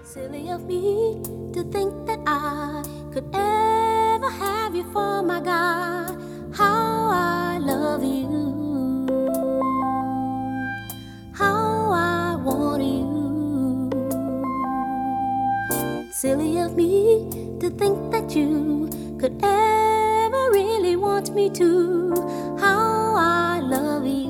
Silly of me to think that I could ever have you for my God. How I love you, how I want you. Silly of me to think that you could ever really want me to. How I love you.